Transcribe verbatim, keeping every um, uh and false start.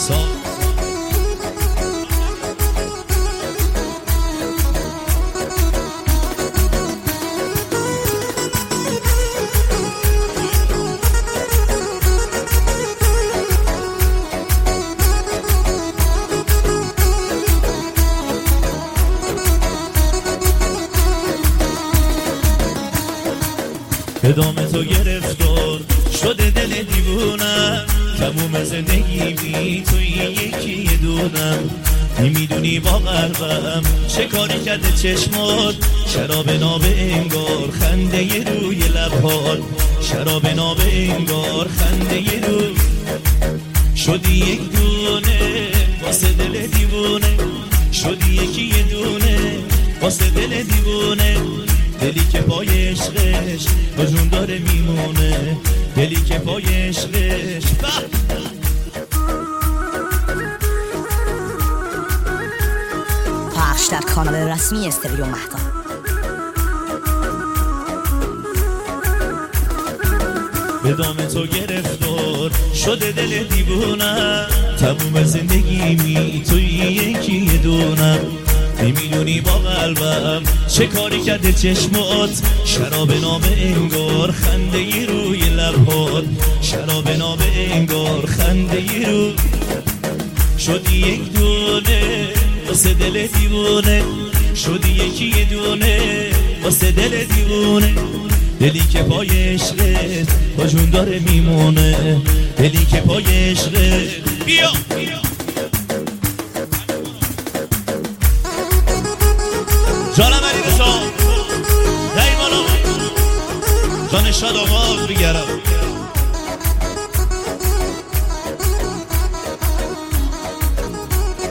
رسا. به دام تو گرفتار شده دل دیوونم، تموم زندگی بی توی یکی دونم. نمیدونی با قلبم چه کاری کرده چشمات، شراب ناب انگار خنده روی لبهات، شراب ناب انگار خنده روی. شدی یک دونه واسه دل دیوونه، شدی یکی یه دونه واسه دل دیوونه. دلی که پای عشقش با جون داره میمونه، دلی که پای عشقش. پخش در کانال رسمی استریو مهتاب. به دام تو گرفتار شده دل دیوونم، تموم زندگی می توی یکی دونم. نمیدونی با قلبم چه کاری کرده چشمات، شراب ناب انگار خنده روی لبهات، شراب ناب انگار خنده روی. شدی یک دونه واسه دل دیوونه، شدی یکی یه دونه واسه دل دیوونه. دلی که پای عشقت با جون داره میمونه، دلی که پای عشقت. بیا جانم علی رضا دایمالا جان شاد آواز بگرم.